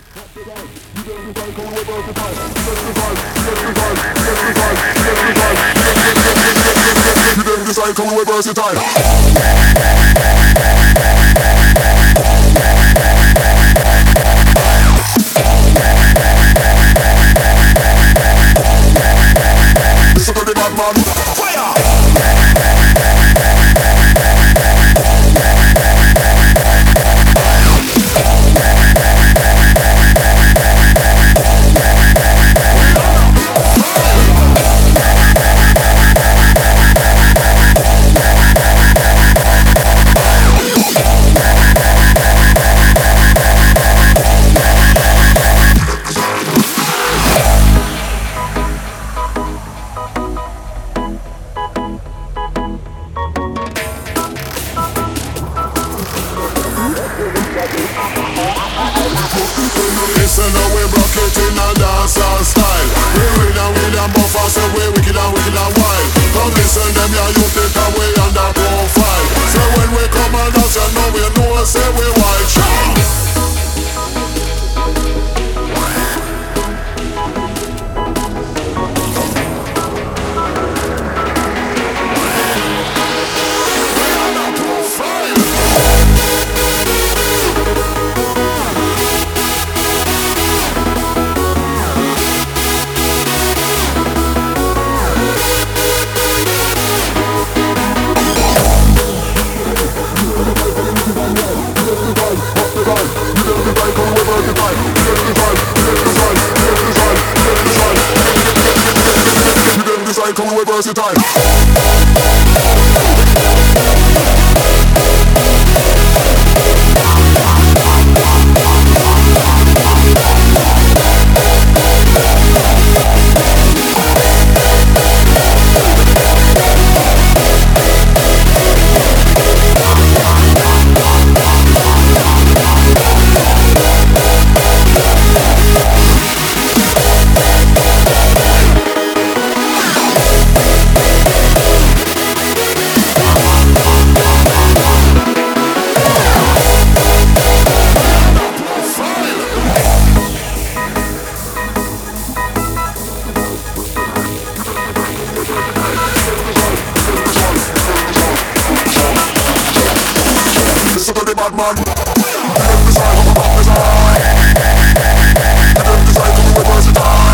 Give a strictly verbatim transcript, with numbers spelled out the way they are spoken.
Listen now, we rock it in a dancehall style. We win and win and buff and say we wicked and wicked and wild. Come listen them, yeah, you think that we under profile. So when we come and dance, you know we know, say we wild. Come away versatile. Bad man, get up the side, come up the side. Get up the side, come away versatile.